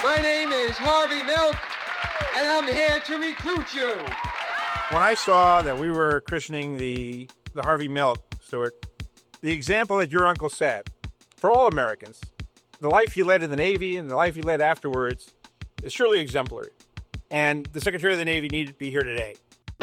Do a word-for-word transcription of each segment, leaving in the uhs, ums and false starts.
My name is Harvey Milk, and I'm here to recruit you. When I saw that we were christening the, the Harvey Milk, Stuart, the example that your uncle set, for all Americans, the life he led in the Navy and the life he led afterwards is surely exemplary. And the Secretary of the Navy needed to be here today.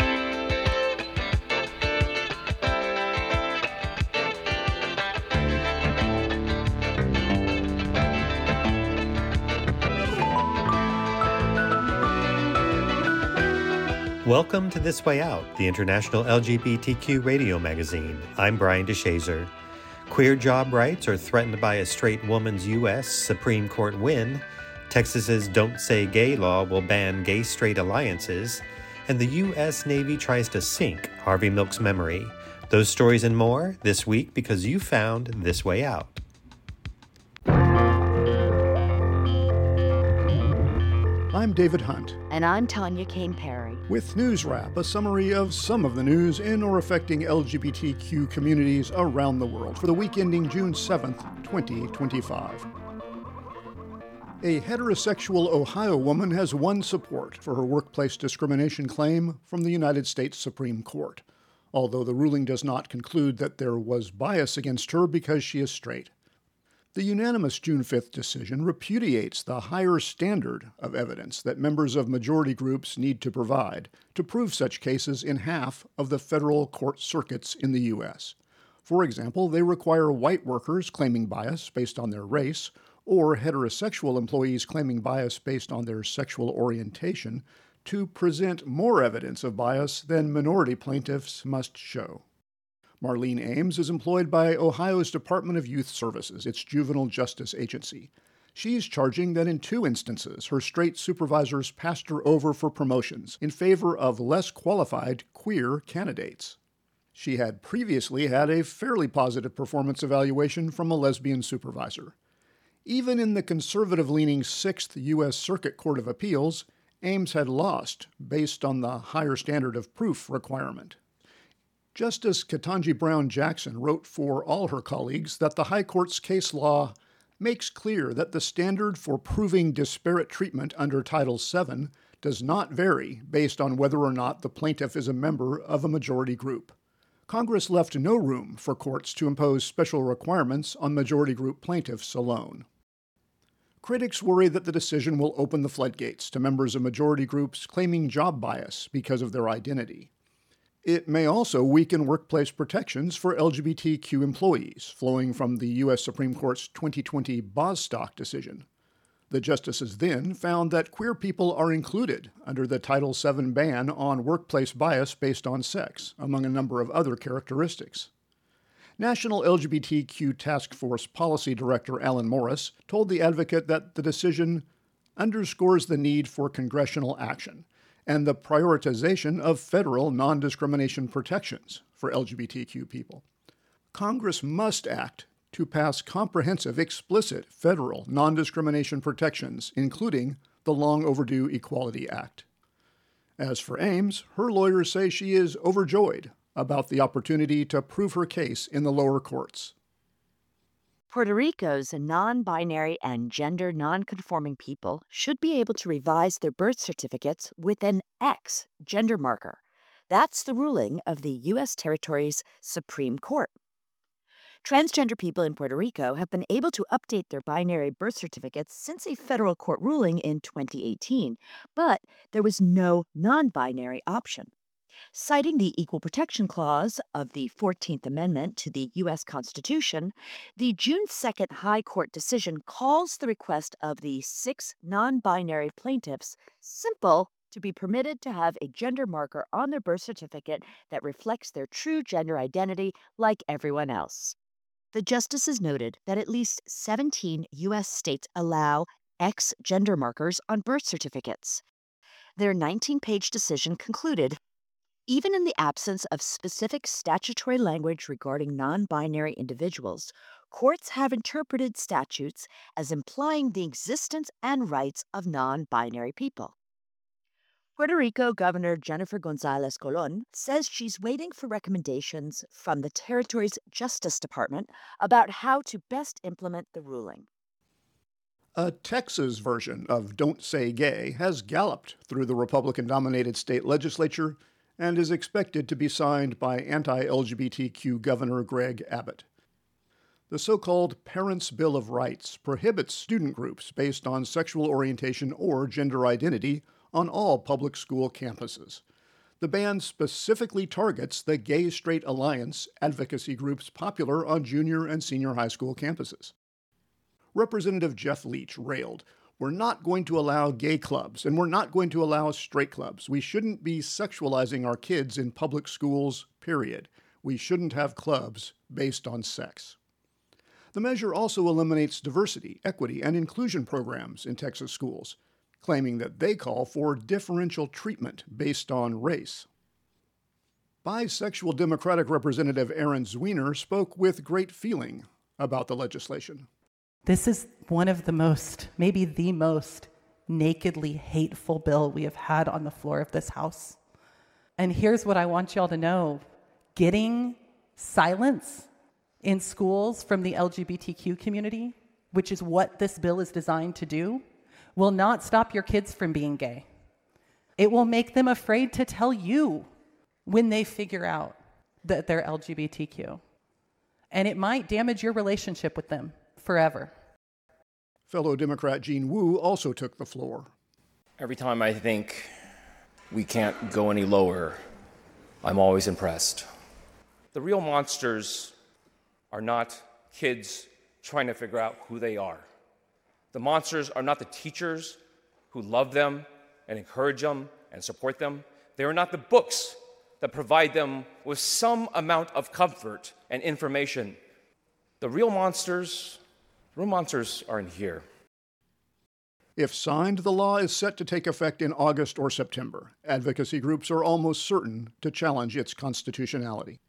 Welcome to This Way Out, the international L G B T Q radio magazine. I'm Brian DeShazer. Queer job rights are threatened by a straight woman's U S Supreme Court win. Texas's Don't Say Gay law will ban gay-straight alliances. And the U S Navy tries to sink Harvey Milk's memory. Those stories and more this week because you found This Way Out. I'm David Hunt. And I'm Tanya Kane Perry. With News Wrap, a summary of some of the news in or affecting L G B T Q communities around the world for the week ending June seventh, twenty twenty-five. A heterosexual Ohio woman has won support for her workplace discrimination claim from the United States Supreme Court, although the ruling does not conclude that there was bias against her because she is straight. The unanimous June fifth decision repudiates the higher standard of evidence that members of majority groups need to provide to prove such cases in half of the federal court circuits in the U S. For example, they require white workers claiming bias based on their race or heterosexual employees claiming bias based on their sexual orientation to present more evidence of bias than minority plaintiffs must show. Marlene Ames is employed by Ohio's Department of Youth Services, its juvenile justice agency. She's charging that in two instances, her straight supervisors passed her over for promotions in favor of less qualified queer candidates. She had previously had a fairly positive performance evaluation from a lesbian supervisor. Even in the conservative-leaning Sixth U S Circuit Court of Appeals, Ames had lost based on the higher standard of proof requirement. Justice Ketanji Brown Jackson wrote for all her colleagues that the High Court's case law makes clear that the standard for proving disparate treatment under Title seven does not vary based on whether or not the plaintiff is a member of a majority group. Congress left no room for courts to impose special requirements on majority group plaintiffs alone. Critics worry that the decision will open the floodgates to members of majority groups claiming job bias because of their identity. It may also weaken workplace protections for L G B T Q employees, flowing from the U S Supreme Court's twenty twenty Bostock decision. The justices then found that queer people are included under the Title seven ban on workplace bias based on sex, among a number of other characteristics. National L G B T Q Task Force Policy Director Alan Morris told The Advocate that the decision underscores the need for congressional action and the prioritization of federal non-discrimination protections for L G B T Q people. Congress must act to pass comprehensive, explicit federal non-discrimination protections, including the long-overdue Equality Act. As for Ames, her lawyers say she is overjoyed about the opportunity to prove her case in the lower courts. Puerto Rico's non-binary and gender non-conforming people should be able to revise their birth certificates with an X gender marker. That's the ruling of the U S territory's Supreme Court. Transgender people in Puerto Rico have been able to update their binary birth certificates since a federal court ruling in twenty eighteen, but there was no non-binary option. Citing the Equal Protection Clause of the fourteenth Amendment to the U S Constitution, the June second High Court decision calls the request of the six non-binary plaintiffs simple to be permitted to have a gender marker on their birth certificate that reflects their true gender identity like everyone else. The justices noted that at least seventeen U S states allow X gender markers on birth certificates. Their nineteen-page decision concluded, even in the absence of specific statutory language regarding non-binary individuals, courts have interpreted statutes as implying the existence and rights of non-binary people. Puerto Rico Governor Jennifer González Colón says she's waiting for recommendations from the territory's Justice Department about how to best implement the ruling. A Texas version of Don't Say Gay has galloped through the Republican-dominated state legislature and is expected to be signed by anti-L G B T Q Governor Greg Abbott. The so-called Parents' Bill of Rights prohibits student groups based on sexual orientation or gender identity on all public school campuses. The ban specifically targets the Gay Straight Alliance advocacy groups popular on junior and senior high school campuses. Representative Jeff Leach railed, "We're not going to allow gay clubs, and we're not going to allow straight clubs. We shouldn't be sexualizing our kids in public schools, period. We shouldn't have clubs based on sex." The measure also eliminates diversity, equity, and inclusion programs in Texas schools, claiming that they call for differential treatment based on race. Bisexual Democratic Representative Aaron Zwiener spoke with great feeling about the legislation. This is one of the most, maybe the most, nakedly hateful bill we have had on the floor of this House. And here's what I want y'all to know. Getting silence in schools from the L G B T Q community, which is what this bill is designed to do, will not stop your kids from being gay. It will make them afraid to tell you when they figure out that they're L G B T Q. And it might damage your relationship with them forever. Fellow Democrat Gene Wu also took the floor. Every time I think we can't go any lower, I'm always impressed. The real monsters are not kids trying to figure out who they are. The monsters are not the teachers who love them and encourage them and support them. They are not the books that provide them with some amount of comfort and information. The real monsters, real monsters are in here. If signed, the law is set to take effect in August or September. Advocacy groups are almost certain to challenge its constitutionality.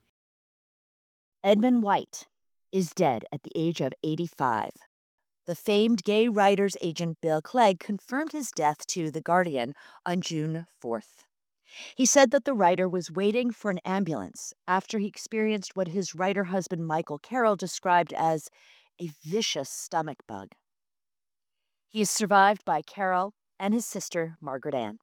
Edmund White is dead at the age of eighty-five. The famed gay writer's agent Bill Clegg confirmed his death to The Guardian on June fourth. He said that the writer was waiting for an ambulance after he experienced what his writer husband Michael Carroll described as a vicious stomach bug. He is survived by Carroll and his sister Margaret Ann.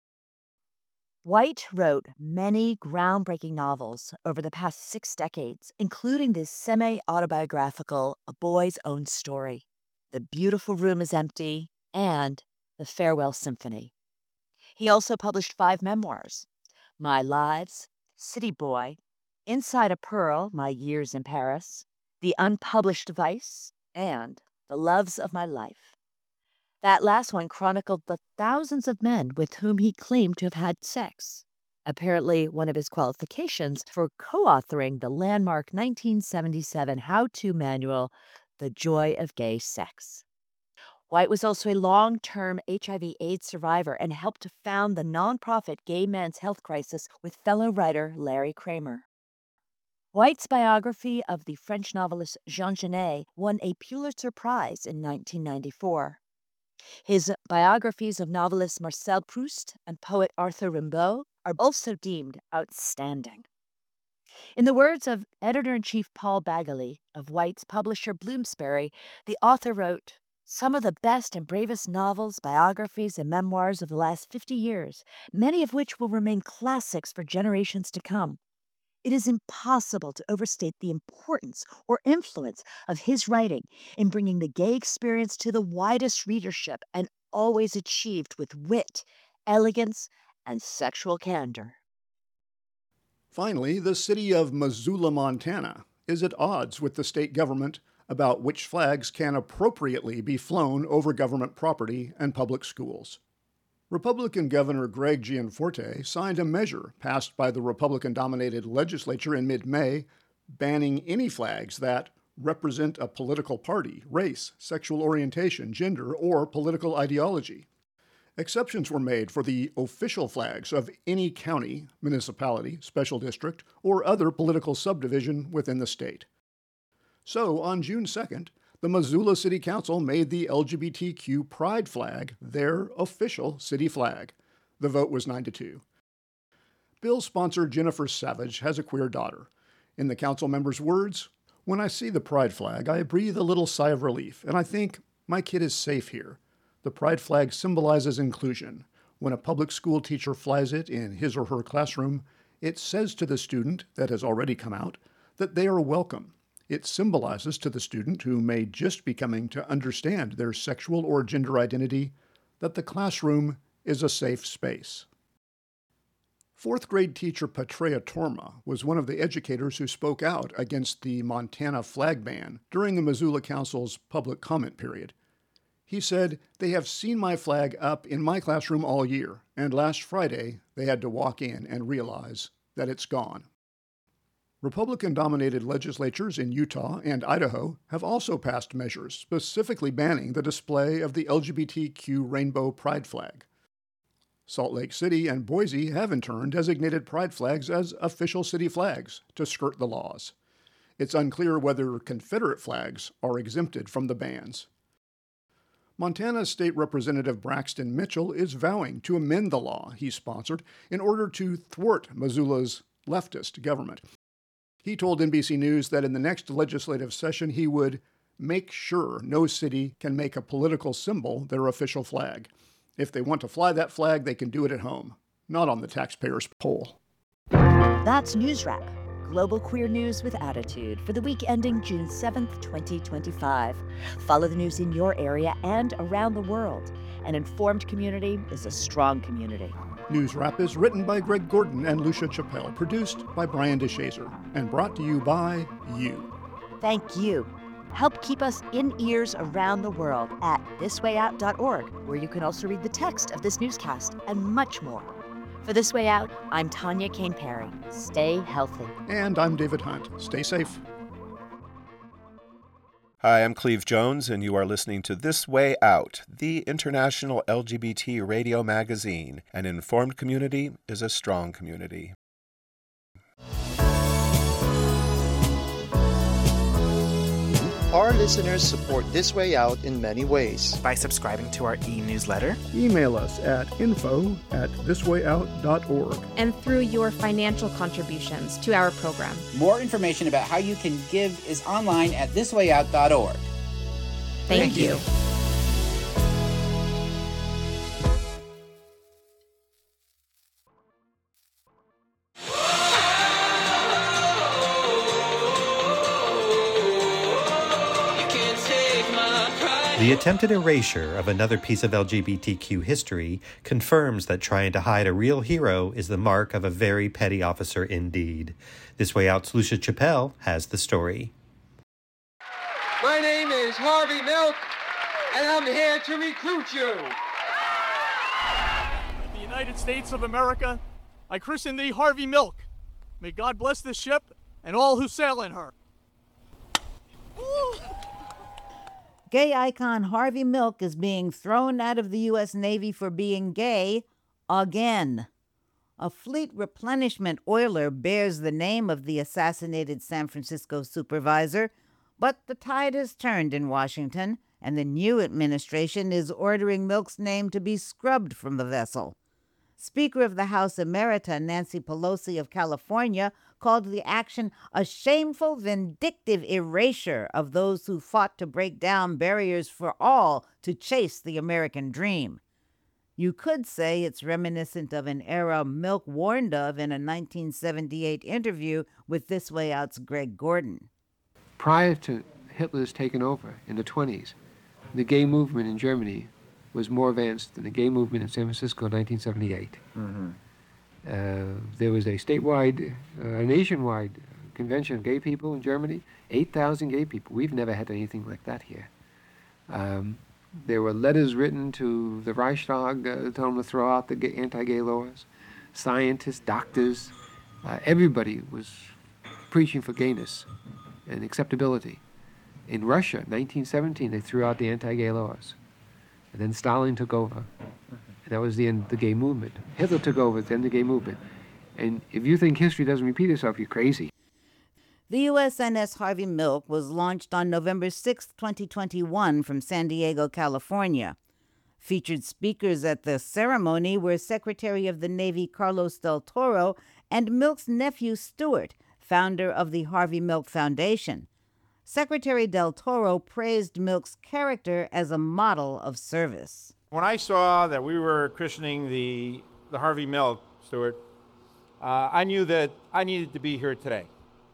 White wrote many groundbreaking novels over the past six decades, including the semi-autobiographical A Boy's Own Story, The Beautiful Room is Empty, and The Farewell Symphony. He also published five memoirs: My Lives, City Boy, Inside a Pearl, My Years in Paris, The Unpublished Vice, and The Loves of My Life. That last one chronicled the thousands of men with whom he claimed to have had sex. Apparently, one of his qualifications for co-authoring the landmark nineteen seventy-seven how-to manual, The Joy of Gay Sex. White was also a long-term H I V AIDS survivor and helped to found the nonprofit Gay Men's Health Crisis with fellow writer Larry Kramer. White's biography of the French novelist Jean Genet won a Pulitzer Prize in nineteen ninety-four. His biographies of novelist Marcel Proust and poet Arthur Rimbaud are also deemed outstanding. In the words of editor-in-chief Paul Bagley of White's publisher Bloomsbury, the author wrote, "Some of the best and bravest novels, biographies, and memoirs of the last fifty years, many of which will remain classics for generations to come. It is impossible to overstate the importance or influence of his writing in bringing the gay experience to the widest readership, and always achieved with wit, elegance, and sexual candor." Finally, the city of Missoula, Montana, is at odds with the state government about which flags can appropriately be flown over government property and public schools. Republican Governor Greg Gianforte signed a measure passed by the Republican-dominated legislature in mid-May banning any flags that represent a political party, race, sexual orientation, gender, or political ideology. Exceptions were made for the official flags of any county, municipality, special district, or other political subdivision within the state. So, on June second, the Missoula City Council made the L G B T Q pride flag their official city flag. The vote was nine to two. Bill's sponsor, Jennifer Savage, has a queer daughter. In the council members' words, "When I see the pride flag, I breathe a little sigh of relief, and I think, My kid is safe here. The pride flag symbolizes inclusion. When a public school teacher flies it in his or her classroom, it says to the student that has already come out that they are welcome. It symbolizes to the student who may just be coming to understand their sexual or gender identity that the classroom is a safe space. Fourth grade teacher Patrea Torma was one of the educators who spoke out against the Montana flag ban during the Missoula Council's public comment period. He said, "They have seen my flag up in my classroom all year, and last Friday they had to walk in and realize that it's gone." Republican-dominated legislatures in Utah and Idaho have also passed measures specifically banning the display of the L G B T Q rainbow pride flag. Salt Lake City and Boise have in turn designated pride flags as official city flags to skirt the laws. It's unclear whether Confederate flags are exempted from the bans. Montana State Representative Braxton Mitchell is vowing to amend the law he sponsored in order to thwart Missoula's leftist government. He told N B C News that in the next legislative session he would make sure no city can make a political symbol their official flag. If they want to fly that flag, they can do it at home, not on the taxpayers' pole. That's News Wrap, global queer news with attitude for the week ending June seventh, twenty twenty-five. Follow the news in your area and around the world. An informed community is a strong community. News Wrap is written by Greg Gordon and Lucia Chappelle, produced by Brian DeShazer, and brought to you by you. Thank you. Help keep us in ears around the world at this way out dot org, where you can also read the text of this newscast and much more. For This Way Out, I'm Tanya Kane Perry. Stay healthy. And I'm David Hunt. Stay safe. Hi, I'm Cleve Jones, and you are listening to This Way Out, the international L G B T radio magazine. An informed community is a strong community. Our listeners support This Way Out in many ways. By subscribing to our e-newsletter. Email us at info at this way out dot org. And through your financial contributions to our program. More information about how you can give is online at this way out dot org. Thank, Thank you. you. The attempted erasure of another piece of L G B T Q history confirms that trying to hide a real hero is the mark of a very petty officer indeed. This Way Out's Lucia Chappelle has the story. My name is Harvey Milk, and I'm here to recruit you. In the United States of America, I christen thee Harvey Milk. May God bless this ship and all who sail in her. Gay icon Harvey Milk is being thrown out of the U S Navy for being gay again. A fleet replenishment oiler bears the name of the assassinated San Francisco supervisor, but the tide has turned in Washington, and the new administration is ordering Milk's name to be scrubbed from the vessel. Speaker of the House Emerita Nancy Pelosi of California called the action a shameful, vindictive erasure of those who fought to break down barriers for all to chase the American dream. You could say it's reminiscent of an era Milk warned of in a nineteen seventy-eight interview with This Way Out's Greg Gordon. Prior to Hitler's taking over in the twenties, the gay movement in Germany was more advanced than the gay movement in San Francisco in nineteen seventy-eight. Mm-hmm. Uh, there was a statewide, uh, a nationwide convention of gay people in Germany, eight thousand gay people. We've never had anything like that here. Um, there were letters written to the Reichstag uh, telling them to throw out the gay, anti-gay laws. Scientists, doctors, uh, everybody was preaching for gayness and acceptability. In Russia, nineteen seventeen, they threw out the anti-gay laws. And then Stalin took over. And that was the end of the gay movement. Hitler took over at the end of the gay movement. And if you think history doesn't repeat itself, you're crazy. The U S N S Harvey Milk was launched on November sixth, twenty twenty-one from San Diego, California. Featured speakers at the ceremony were Secretary of the Navy Carlos Del Toro and Milk's nephew Stuart, founder of the Harvey Milk Foundation. Secretary Del Toro praised Milk's character as a model of service. When I saw that we were christening the, the Harvey Milk, Stuart, uh, I knew that I needed to be here today.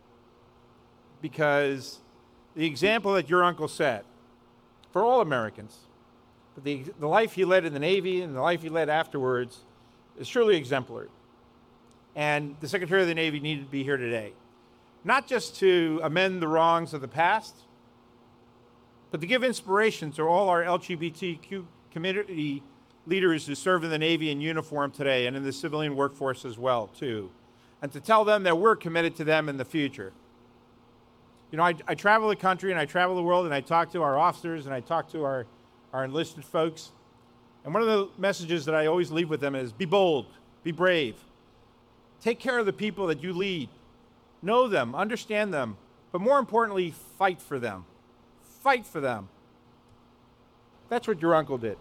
Because the example that your uncle set, for all Americans, but the, the life he led in the Navy and the life he led afterwards is truly exemplary. And the Secretary of the Navy needed to be here today. Not just to amend the wrongs of the past, but to give inspiration to all our L G B T Q community leaders who serve in the Navy in uniform today and in the civilian workforce as well, too. And to tell them that we're committed to them in the future. You know, I, I travel the country and I travel the world and I talk to our officers and I talk to our, our enlisted folks. And one of the messages that I always leave with them is be bold, be brave. Take care of the people that you lead. Know them, understand them, but more importantly, fight for them. Fight for them. That's what your uncle did.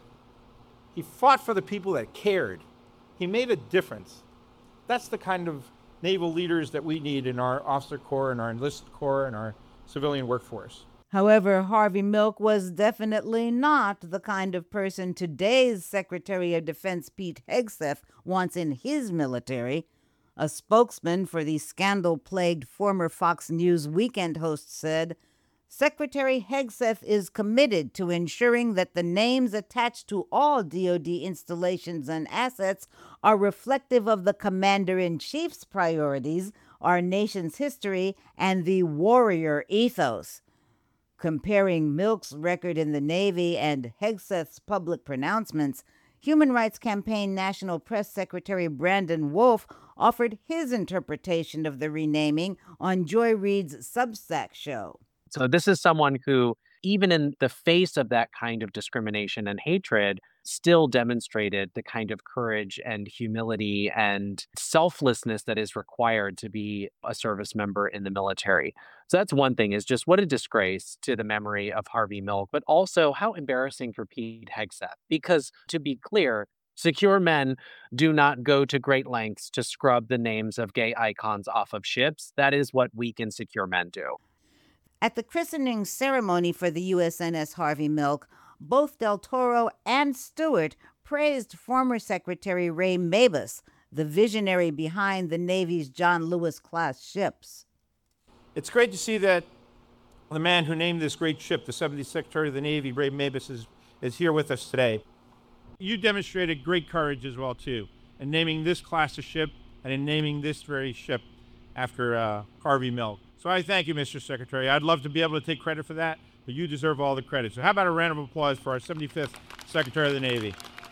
He fought for the people that cared. He made a difference. That's the kind of naval leaders that we need in our officer corps and our enlisted corps and our civilian workforce. However, Harvey Milk was definitely not the kind of person today's Secretary of Defense Pete Hegseth wants in his military. A spokesman for the scandal-plagued former Fox News weekend host said, Secretary Hegseth is committed to ensuring that the names attached to all D O D installations and assets are reflective of the Commander-in-Chief's priorities, our nation's history, and the warrior ethos. Comparing Milk's record in the Navy and Hegseth's public pronouncements, Human Rights Campaign National Press Secretary Brandon Wolf offered his interpretation of the renaming on Joy Reid's Substack show. So this is someone who, even in the face of that kind of discrimination and hatred, still demonstrated the kind of courage and humility and selflessness that is required to be a service member in the military. So that's one thing, is just what a disgrace to the memory of Harvey Milk, but also how embarrassing for Pete Hegseth. Because to be clear, secure men do not go to great lengths to scrub the names of gay icons off of ships. That is what weak and secure men do. At the christening ceremony for the U S N S Harvey Milk, both Del Toro and Stewart praised former Secretary Ray Mabus, the visionary behind the Navy's John Lewis-class ships. It's great to see that the man who named this great ship, the seventieth Secretary of the Navy, Ray Mabus, is, is here with us today. You demonstrated great courage as well, too, in naming this class of ship and in naming this very ship after uh, Harvey Milk. So I thank you, Mister Secretary. I'd love to be able to take credit for that, but you deserve all the credit. So how about a round of applause for our seventy-fifth Secretary of the Navy?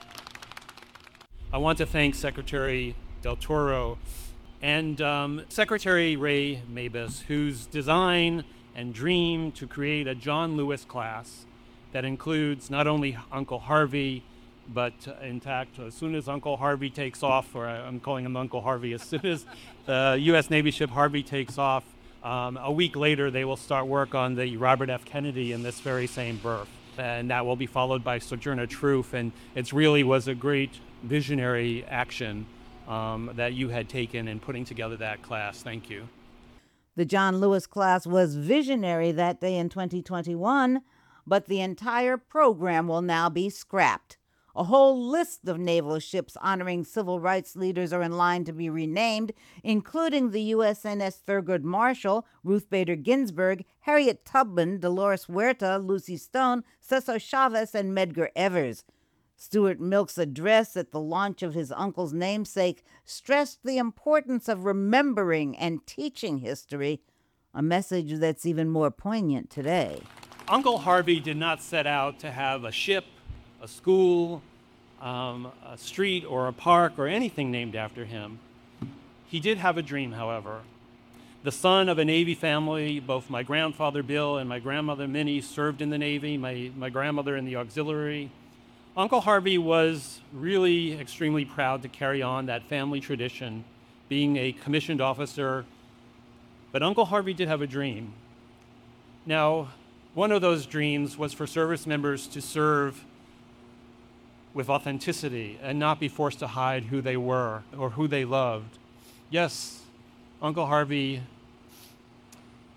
I want to thank Secretary Del Toro and um, Secretary Ray Mabus, whose design and dream to create a John Lewis class that includes not only Uncle Harvey, but uh, in fact, as soon as Uncle Harvey takes off, or I'm calling him Uncle Harvey, as soon as the U S Navy ship Harvey takes off, Um, a week later, they will start work on the Robert F. Kennedy in this very same berth. And that will be followed by Sojourner Truth. And it really was a great visionary action um, that you had taken in putting together that class. Thank you. The John Lewis class was visionary that day in twenty twenty-one, but the entire program will now be scrapped. A whole list of naval ships honoring civil rights leaders are in line to be renamed, including the U S N S Thurgood Marshall, Ruth Bader Ginsburg, Harriet Tubman, Dolores Huerta, Lucy Stone, Cesar Chavez, and Medgar Evers. Stuart Milk's address at the launch of his uncle's namesake stressed the importance of remembering and teaching history, a message that's even more poignant today. Uncle Harvey did not set out to have a ship, a school, um, a street, or a park, or anything named after him. He did have a dream, however. The son of a Navy family, both my grandfather Bill and my grandmother Minnie served in the Navy, my, my grandmother in the auxiliary. Uncle Harvey was really extremely proud to carry on that family tradition, being a commissioned officer. But Uncle Harvey did have a dream. Now, one of those dreams was for service members to serve with authenticity and not be forced to hide who they were or who they loved. Yes, Uncle Harvey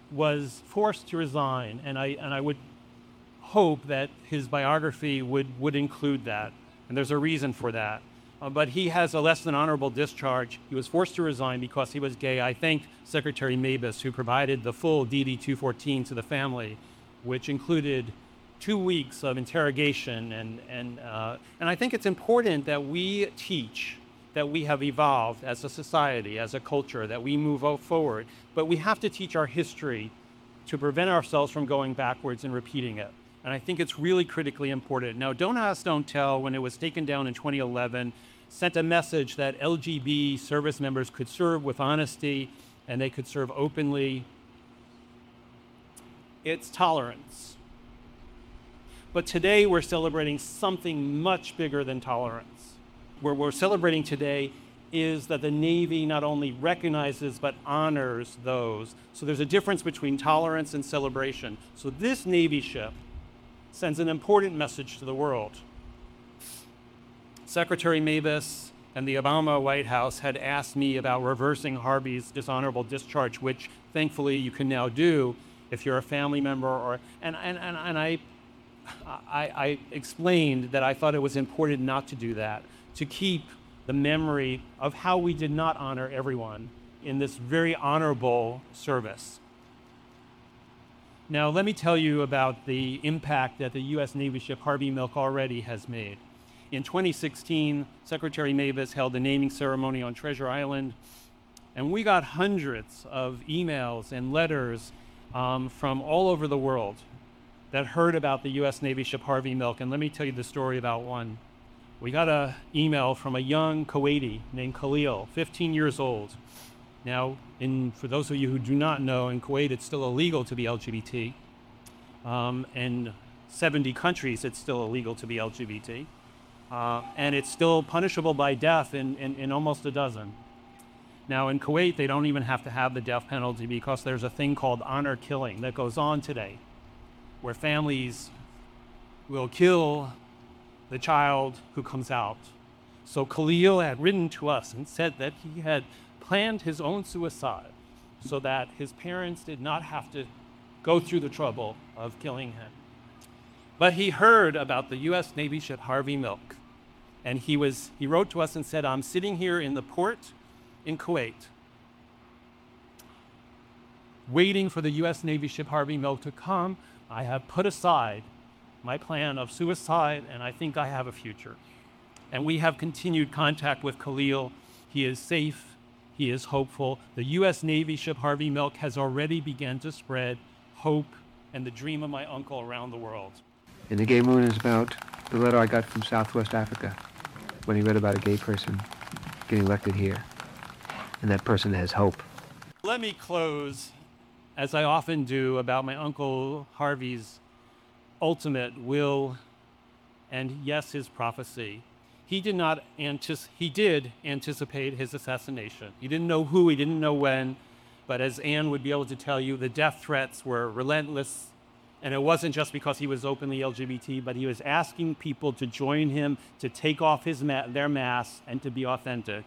was forced to resign, and I and I would hope that his biography would, would include that, and there's a reason for that. Uh, but he has a less than honorable discharge. He was forced to resign because he was gay. I thank Secretary Mabus, who provided the full D D two fourteen to the family, which included two weeks of interrogation. And, and, uh, and I think it's important that we teach that we have evolved as a society, as a culture, that we move forward. But we have to teach our history to prevent ourselves from going backwards and repeating it. And I think it's really critically important. Now, Don't Ask, Don't Tell, when it was taken down in twenty eleven, sent a message that L G B T service members could serve with honesty and they could serve openly. It's tolerance. But today we're celebrating something much bigger than tolerance. What we're celebrating today is that the Navy not only recognizes but honors those. So there's a difference between tolerance and celebration. So this Navy ship sends an important message to the world. Secretary Mabus and the Obama White House had asked me about reversing Harvey's dishonorable discharge, which thankfully you can now do if you're a family member. Or and and, and, and I, I I explained that I thought it was important not to do that, to keep the memory of how we did not honor everyone in this very honorable service. Now, let me tell you about the impact that the U S Navy ship Harvey Milk already has made. In twenty sixteen, Secretary Mabus held a naming ceremony on Treasure Island, and we got hundreds of emails and letters um, from all over the world that heard about the U S Navy ship Harvey Milk. And let me tell you the story about one. We got an email from a young Kuwaiti named Khalil, fifteen years old. Now, in, for those of you who do not know, in Kuwait it's still illegal to be L G B T. Um, in seventy countries it's still illegal to be L G B T. Uh, and it's still punishable by death in, in, in almost a dozen. Now, in Kuwait, they don't even have to have the death penalty because there's a thing called honor killing that goes on today, where families will kill the child who comes out. So Khalil had written to us and said that he had planned his own suicide so that his parents did not have to go through the trouble of killing him. But he heard about the U S Navy ship Harvey Milk, and he was he wrote to us and said, I'm sitting here in the port in Kuwait, waiting for the U S Navy ship Harvey Milk to come. I have put aside my plan of suicide, and I think I have a future. And we have continued contact with Khalil. He is safe. He is hopeful. The U S Navy ship Harvey Milk has already begun to spread hope and the dream of my uncle around the world. And the Gay Moon is about the letter I got from Southwest Africa when he read about a gay person getting elected here. And that person has hope. Let me close, as I often do, about my Uncle Harvey's ultimate will and, yes, his prophecy. He did not anticipate, he did anticipate his assassination. He didn't know who, he didn't know when, but as Anne would be able to tell you, the death threats were relentless. And it wasn't just because he was openly L G B T, but he was asking people to join him, to take off his ma- their masks and to be authentic.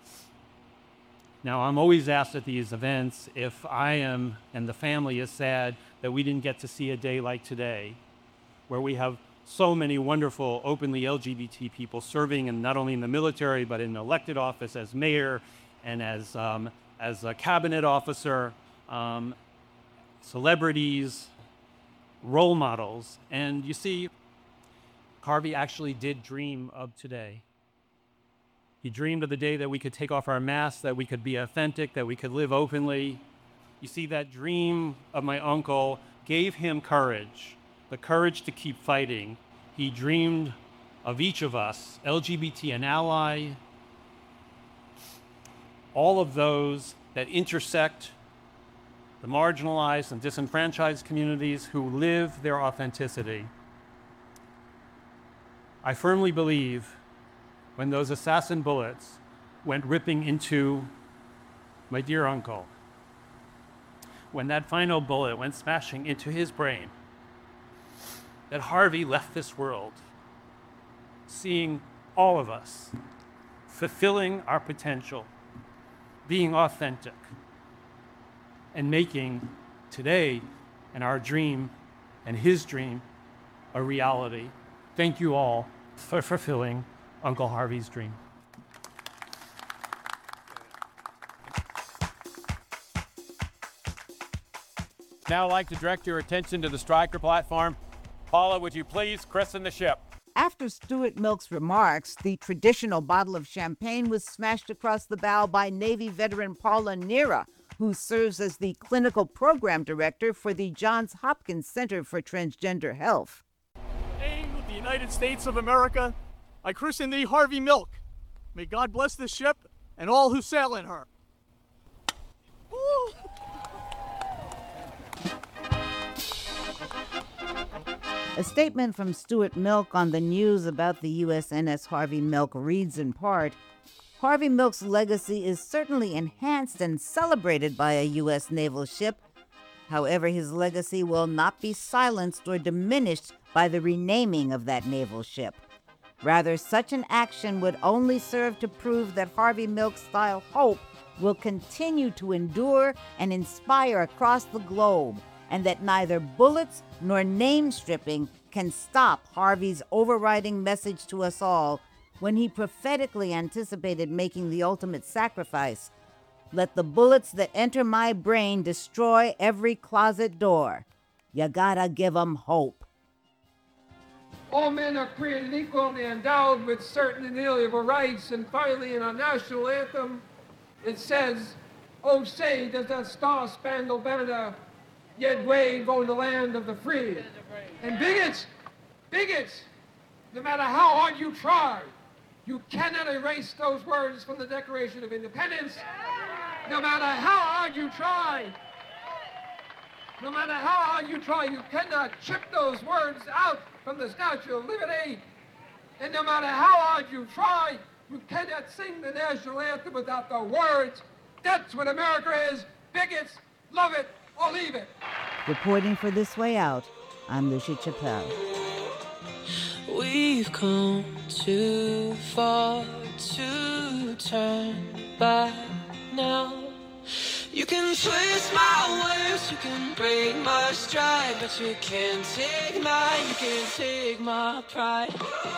Now, I'm always asked at these events if I am, and the family is sad that we didn't get to see a day like today, where we have so many wonderful openly L G B T people serving, and not only in the military, but in elected office as mayor and as, um, as a cabinet officer, um, celebrities, role models. And you see, Harvey actually did dream of today. He dreamed of the day that we could take off our masks, that we could be authentic, that we could live openly. You see, that dream of my uncle gave him courage, the courage to keep fighting. He dreamed of each of us, L G B T, an ally, all of those that intersect the marginalized and disenfranchised communities who live their authenticity. I firmly believe when those assassin bullets went ripping into my dear uncle, when that final bullet went smashing into his brain, that Harvey left this world seeing all of us fulfilling our potential, being authentic, and making today and our dream and his dream a reality. Thank you all for fulfilling Uncle Harvey's dream. Now I'd like to direct your attention to the Stryker platform. Paula, would you please christen the ship? After Stuart Milk's remarks, the traditional bottle of champagne was smashed across the bow by Navy veteran Paula Nera, who serves as the clinical program director for the Johns Hopkins Center for Transgender Health. Name of the United States of America, I christen thee Harvey Milk. May God bless this ship and all who sail in her. Woo! A statement from Stuart Milk on the news about the U S N S Harvey Milk reads in part, Harvey Milk's legacy is certainly enhanced and celebrated by a U S naval ship. However, his legacy will not be silenced or diminished by the renaming of that naval ship. Rather, such an action would only serve to prove that Harvey Milk-style hope will continue to endure and inspire across the globe, and that neither bullets nor name stripping can stop Harvey's overriding message to us all when he prophetically anticipated making the ultimate sacrifice. Let the bullets that enter my brain destroy every closet door. You gotta give 'em hope. All men are created equal and endowed with certain inalienable rights. And finally, in our national anthem, it says, "Oh, say, does that star-spangled banner yet wave over the land of the free?" And bigots, bigots, no matter how hard you try, you cannot erase those words from the Declaration of Independence. No matter how hard you try, no matter how hard you try, you cannot chip those words out from the Statue of Liberty. And no matter how hard you try, you cannot sing the national anthem without the words. That's what America is. Bigots, love it or leave it. Reporting for This Way Out, I'm Lucia Chappelle. We've come too far to turn back now. You can twist my words, you can break my stride, but you can't take my, you can't take my pride.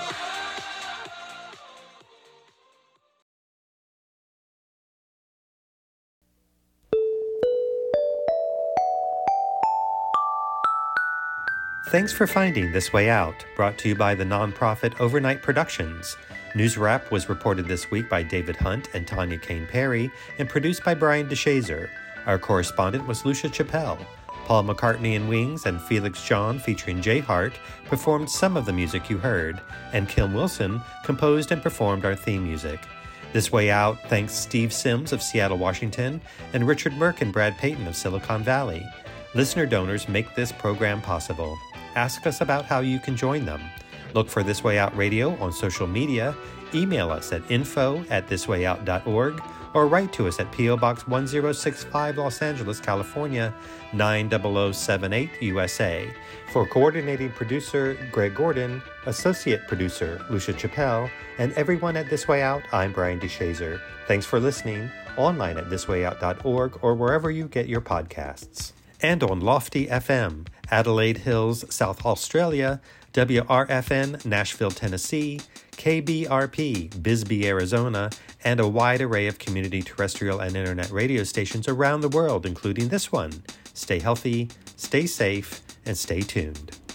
Thanks for finding This Way Out, brought to you by the nonprofit Overnight Productions. News Wrap was reported this week by David Hunt and Tanya Kane Perry and produced by Brian DeShazer. Our correspondent was Lucia Chappelle. Paul McCartney and Wings and Felix John featuring Jay Hart performed some of the music you heard, and Kim Wilson composed and performed our theme music. This Way Out thanks Steve Sims of Seattle, Washington, and Richard Merck and Brad Payton of Silicon Valley. Listener donors make this program possible. Ask us about how you can join them. Look for This Way Out Radio on social media, email us at info at thiswayout dot org, or write to us at P O Box one zero six five, Los Angeles, California, nine zero zero seven eight, U S A. For coordinating producer Greg Gordon, associate producer Lucia Chappelle, and everyone at This Way Out, I'm Brian DeShazer. Thanks for listening, online at this way out dot org or wherever you get your podcasts. And on Lofty F M, Adelaide Hills, South Australia, W R F N, Nashville, Tennessee, K B R P, Bisbee, Arizona, and a wide array of community terrestrial and internet radio stations around the world, including this one. Stay healthy, stay safe, and stay tuned.